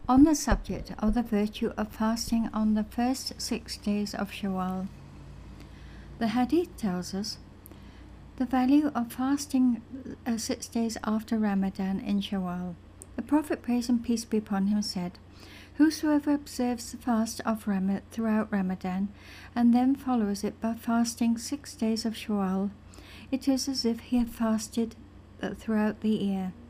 On the subject of the virtue of fasting on the first 6 days of Shawwal, the Hadith tells us the value of fasting 6 days after Ramadan in Shawwal. The Prophet, praise and peace be upon him, said, "Whosoever observes the fast of throughout Ramadan and then follows it by fasting 6 days of Shawwal, it is as if he had fasted throughout the year."